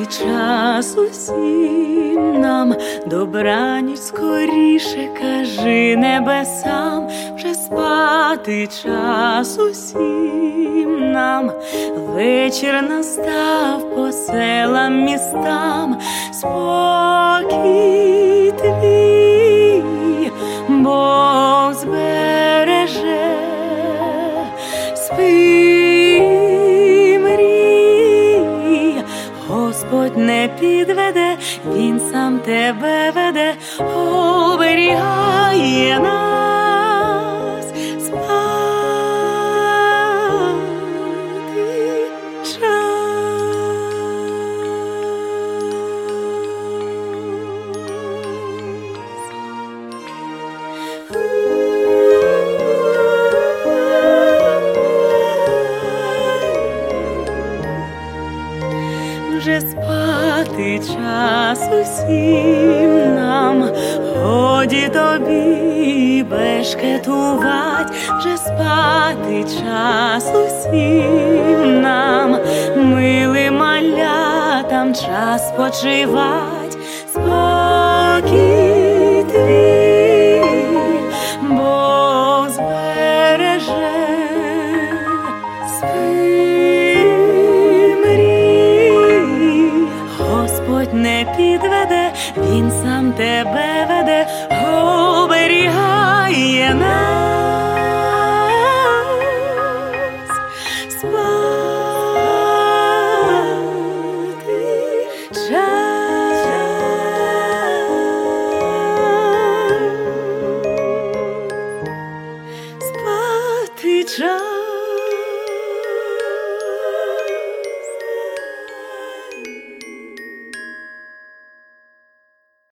спати час усім нам, добраніч скоріше кажи небесам, вже спати час усім нам, вечір настав по селам, містам, спокій твій Бог збереже, спи, мрій, Господь не підведе, Він сам тебе веде, оберігає нас, спати час. Вже спати час усім нам, годі тобі бешкетувать, вже спати час усім нам, милим малятам час почивать.